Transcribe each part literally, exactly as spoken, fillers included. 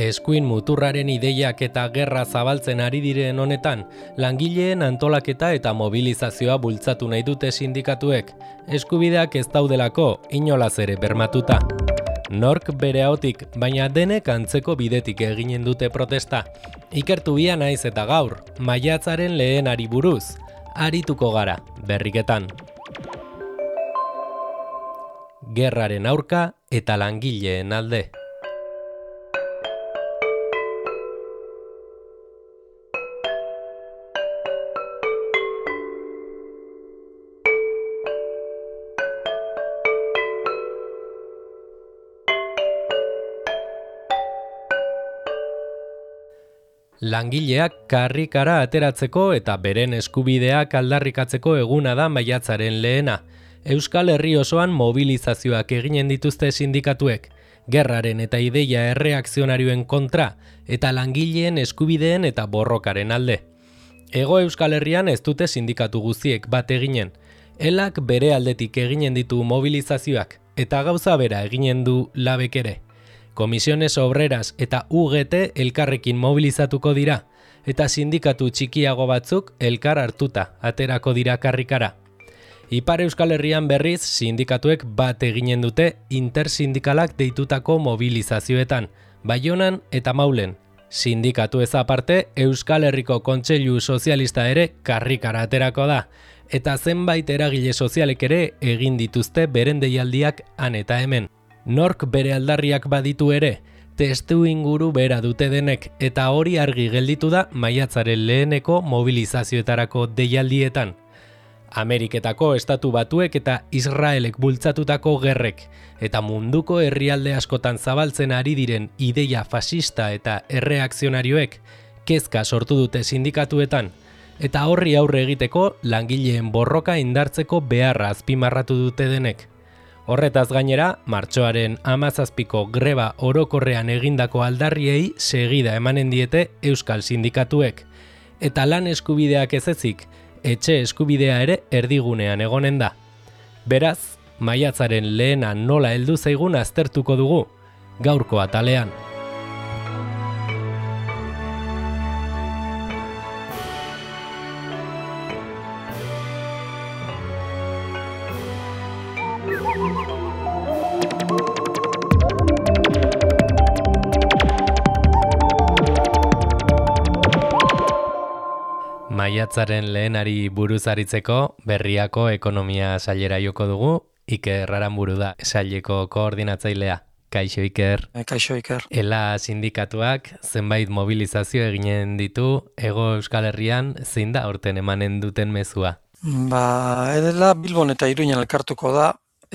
Eskuin muturraren ideiak eta gerra zabaltzen ari diren honetan, langileen antolaketa eta mobilizazioa bultzatu nahi dute sindikatuek, eskubideak ez daudelako inolaz ere bermatuta. Nork bere ahotik, baina denek antzeko bidetik eginen dute protesta. Ikertu ia naiz eta gaur, maiatzaren lehenari buruz, arituko gara, berriketan. Gerraren aurka eta langileen alde. Langileak karrikara ateratzeko eta beren eskubideak aldarrikatzeko eguna da maiatzaren lehena. Euskal Herri osoan mobilizazioak eginen dituzte sindikatuek, gerraren eta ideia erreakzionarioen kontra eta langileen eskubideen eta borrokaren alde. Hego Euskal Herrian ez dute sindikatu guztiek bat eginen. Elak bere aldetik eginen ditu mobilizazioak eta gauza bera eginen du labek ere. Komisiones Obreras eta U G T elkarrekin mobilizatuko dira, eta sindikatu txikiago batzuk elkar hartuta aterako dira karrikara. Ipar Euskal Herrian berriz sindikatuek bat eginen dute intersindikalak deitutako mobilizazioetan, Baionan eta Maulen. Sindikatu ez aparte, Euskal Herriko Kontseilu Sozialista ere karrikara aterako da, eta zenbait eragile sozialek ere egin dituzte beren deialdiak han eta hemen. Nork bere aldarriak baditu ere, testu inguru bera dute denek eta hori argi gelditu da maiatzaren leheneko mobilizazioetarako deialdietan. Ameriketako estatu batuek eta Israelek bultzatutako gerrek eta munduko herrialde askotan zabaltzen ari diren ideia fascista eta erreakzionarioek kezka sortu dute sindikatuetan eta horri aurre egiteko langileen borroka indartzeko beharra azpimarratu dute denek. Horretaz gainera, martxoaren hamazazpiko greba orokorrean egindako aldarriei segida emanen diete euskal sindikatuek. Eta lan eskubideak ez ezik, etxe eskubidea ere erdigunean egonen da. Beraz, maiatzaren lehena nola heldu zaigun aztertuko dugu, gaurko atalean. Maiatzaren lehenari buruz aritzeko berriako ekonomia sailera joko dugu, Iker Aranburu da saileko koordinatzailea. Kaixo Iker. Kaixo Iker. Ela sindikatuak zenbait mobilizazio eginen ditu Hego Euskal Herrian, zein da aurten emanen duten mezua? Ba, edela Bilbon eta Iruñan elkartuko da,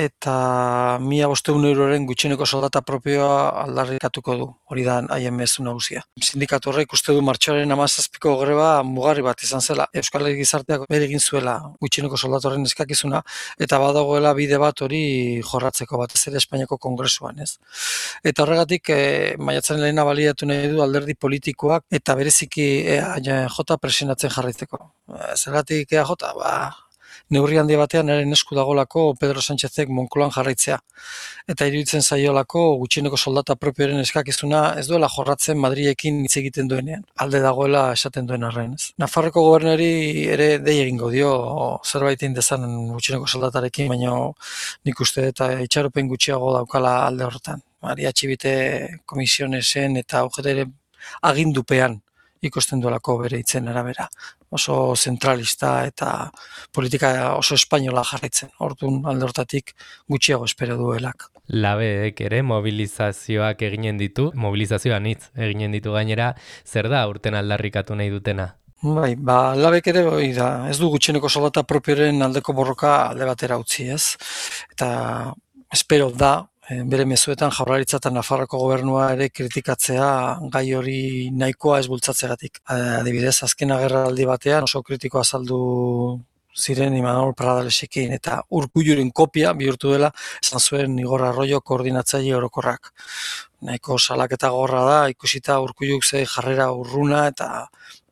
eta mila bostehun euroren gutxieneko soldata propioa aldarrikatuko du, hori da haien mezu nagusia. Sindikatu horrek uste du martxoaren hamazazpiko greba mugarri bat izan zela. Euskal Herri gizarteak bere egin zuela gutxieneko soldata horren eskakizuna, eta badagoela bide bat hori jorratzeko batez ere Espainiako Kongresuan, ez? Eta horregatik, eh, maiatzaren lehena baliatu nahi du alderdi politikoak eta bereziki E A J presionatzen jarraitzeko. Zergatik E A J, ba, neurri handi batean eren esku dagolako Pedro Sánchezek Moncloan jarraitzea. Eta iruditzen zaiolako gutxieneko soldata propioaren eskakizuna ez duela jorratzen Madrilekin hitz egiten duenean. Alde dagoela esaten duen arren. Ez? Nafarroko gobernuari ere dei egingo dio zerbait egin dezan gutxieneko soldatarekin, baina nik uste eta itxaropen gutxiago daukala alde horretan. Maria Txibite komisionesen eta ugeteren agindupean ikusten duelako bere hitzen arabera. Oso zentralista eta politika oso espainola jarraitzen. Orduan alde hortatik gutxiago espero duelak. Labeek ere mobilizazioak eginen ditu, mobilizazioan hitz eginen ditu gainera, zer da urten aldarrikatu nahi dutena? Bai, ba, labek ere bai da, ez du gutxieneko soldata propioren aldeko borroka alde batera utzi, ez? Eta espero da, bere mezuetan Jaurlaritza eta Nafarroko gobernua ere kritikatzea gai hori nahikoa ez bultzatzegatik. Adibidez, azken agerraldi batean oso kritikoa azaldu ziren Imanol Pradalesekin eta Urkulluren kopia bihurtu dela esan zuen Igor Arroyo koordinatzaile orokorrak. Nahiko salaketa gorra da, ikusita Urkulluk ze jarrera urruna eta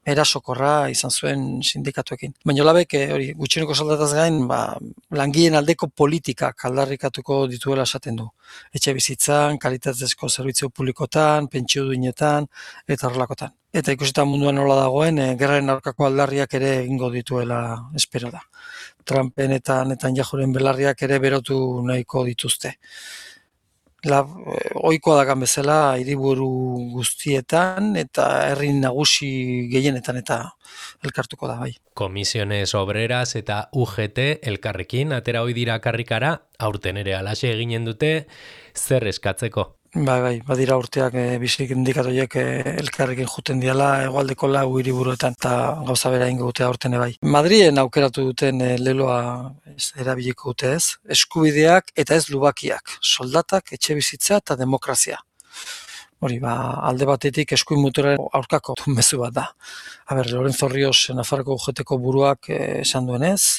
erasokorra izan zuen sindikatuekin. Baina labek, hori, gutxieneko soldataz gain, ba, langileen aldeko politikak aldarrikatuko dituela esaten du. Etxe bizitzan, kalitatezko zerbitzu publikotan, pentsio duinetan, eta horrelakotan. Eta ikusita munduan nola dagoen, e, gerraren aurkako aldarriak ere egingo dituela espero da. Trumpen eta Netanyahuren belarriak ere berotu nahiko dituzte. La, ohikoa dakan bezala hiriburu guztietan eta herri nagusi gehienetan eta elkartuko da bai. Comisiones Obreras eta U G T elkarrekin atera ohi dira karrikara, aurten ere halaxe eginen dute, zer eskatzeko? Bai, bai, badira urteak e, bizik indikatoiek e, elkarrekin juten diala hegoaldeko lau hiriburuetan eta gauza bera ingo dute aurten bai. Madrien aukeratu duten e, leloa ez, erabiliko dute ez, eskubideak eta ez lubakiak, soldatak, etxe bizitza eta demokrazia. Hori, ba, alde batetik eskuin muturaren aurkako mezu bat da. Aber, Lorenzo Ríos, Nafarroko U G T-ko buruak eh, esan duenez,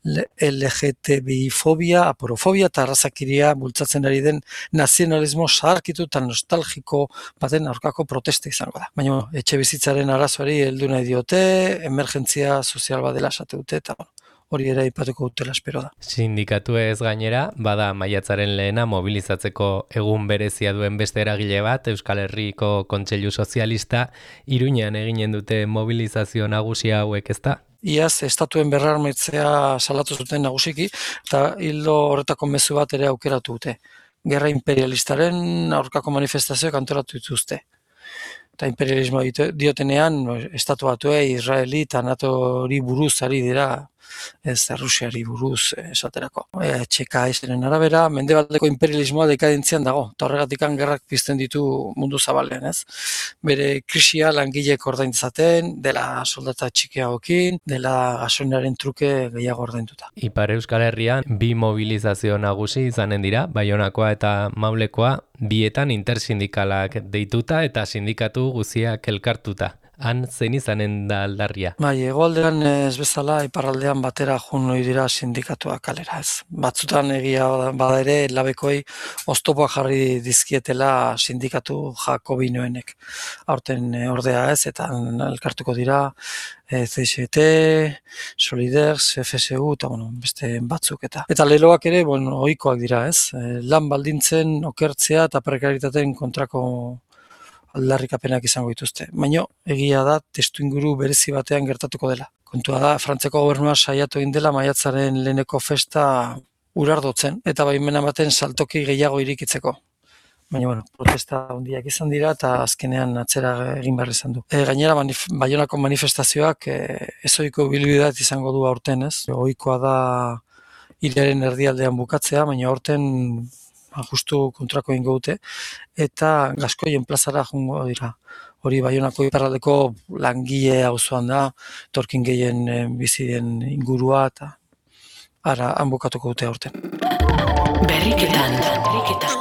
L G T B I fobia, aporofobia eta arrazakiria bultzatzen ari den nazionalismo zaharkitu eta nostalgiko baten aurkako protesta izango da. Baina, etxe bizitzaren arazoari heldu nahi diote, emergentzia sozial bat dela esate dute, eta bueno, hori ere aipatuko dutela espero da. Sindikatu ez gainera, bada maiatzaren lehena mobilizatzeko egun berezia duen beste eragile bat, Euskal Herriko Kontseilu Sozialista, Iruñean eginen dute mobilizazio nagusia hauek ezta? Iaz, estatuen berrarmetzea salatu zuten nagusiki, eta hildo horretako mezu bat ere aukeratu dute. Gerra imperialistaren aurkako manifestazioak antolatu dituzte. Eta imperialismoa diotenean, estatu batuei, Israeli eta NATO-ri buruz ari dira, ez Rusiari buruz esaterako. E, Txeka esenen arabera, mendebaldeko imperialismoa dekadentzian dago, eta horregatik gerrak pizten ditu mundu zabalean, ez? Bere krisia langilek ordaintzaten, dela soldata txikiagokin, dela gasolinaren truke gehiago ordainduta. Ipar Euskal Herrian bi mobilizazio nagusi izanen dira, Baionakoa eta Maulekoa, bietan intersindikalak deituta eta sindikatu guziak elkartuta. Han zein izanen da aldarria? Bai, hegoaldean ez bezala, iparraldean batera jun hori dira sindikatuak kalera ez. Batzutan egia bada ere, labekoi oztopoak jarri dizkietela sindikatu jakobinoenek. Aurten ordea ez, eta elkartuko dira C S T, Soliders, F S U, eta bueno, beste batzuk eta. Eta leloak ere, bueno, ohikoak dira ez. Lan baldintzen, okertzea eta prekaritateen kontrako aldarrikapenak izango dituzte. Baina egia da testuinguru berezi batean gertatuko dela. Kontua da, Frantzeko gobernua saiatu egin dela maiatzaren leheneko festa urardotzen eta baimena baten saltoki gehiago irikitzeko. Baina, bueno, protesta handiak izan dira eta azkenean atzera egin behar izan du. E, gainera, manif Baionako manifestazioak e, ezoiko bilbideat izango du aurten, ez? Ohikoa da hilaren erdialdean bukatzea, baina aurten justu kontrako ingo dute, eta Gaskoien plazara jungo dira. Hori Baionako iparraldeko langile auzoan da, torkin gehien bizi den ingurua, eta ara han bukatuko dute aurten. Berriketan, berriketan.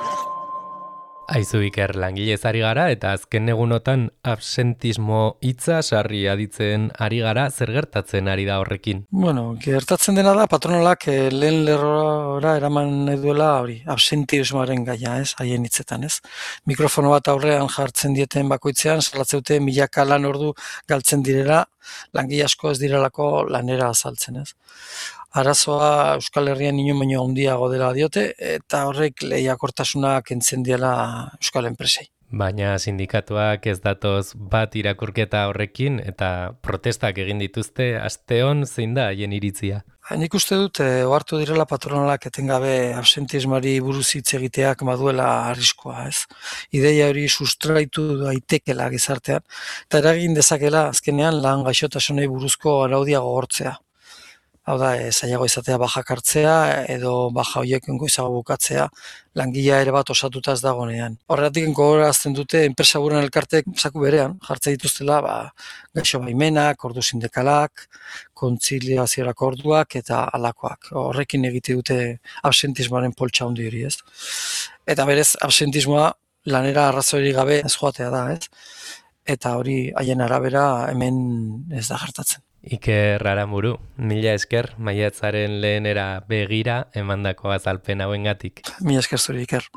Aizu Iker, langilez ari gara eta azken egunotan absentismo hitza sarri aditzen ari gara, zer gertatzen ari da horrekin? Bueno, gertatzen dena da patronalak eh, lehen lerrora eraman nahi duela hori, absentismoaren gaia, ez, haien hitzetan, ez. Mikrofono bat aurrean jartzen dieten bakoitzean, salatzeute milaka lan ordu galtzen direla, langile asko ez direlako lanera azaltzen, ez. Arazoa Euskal Herrian ino baino handiago dela diote, eta horrek lehiakortasuna kentzen diela Euskal enpresei. Baina sindikatuak ez datoz bat irakurketa horrekin, eta protestak egin dituzte, asteon zein da haien iritzia? Nik uste dut, eh, ohartu direla patronalak etengabe absentismari buruz hitz egiteak baduela arriskoa, ez? Ideia hori sustraitu daitekela gizartean, eta eragin dezakela azkenean lan gaixotasunei buruzko araudia gogortzea. Hau da, e, zailago izatea bajak hartzea, edo baja horiek goizago bukatzea, langilea ere bat osatuta ez dagoenean. Horregatik gogorazten dute enpresa buruan elkartek zaku berean, jartzen dituztela ba, gaixo baimenak, ordu sindikalak, kontziliaziorako orduak eta alakoak. Horrekin egite dute absentismoaren poltsa handi hori, ez? Eta berez, absentismoa lanera arrazoi gabe ez joatea da, ez? Eta hori haien arabera hemen ez da gertatzen. Iker Aramuru, mila esker, maiatzaren lehenera begira emandako azalpen hauengatik. Mila esker zuri, Iker.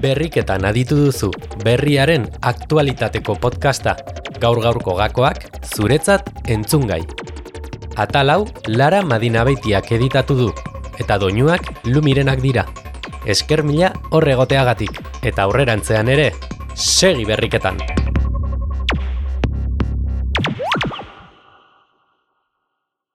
Berriketan aditu duzu, berriaren aktualitateko podcasta, gaur-gaurko gakoak, zuretzat entzungai. Atal hau, Lara Madinabeitiak editatu du, eta doinuak Lumirenak dira. Esker mila hor egoteagatik, eta aurrerantzean ere, segi berriketan!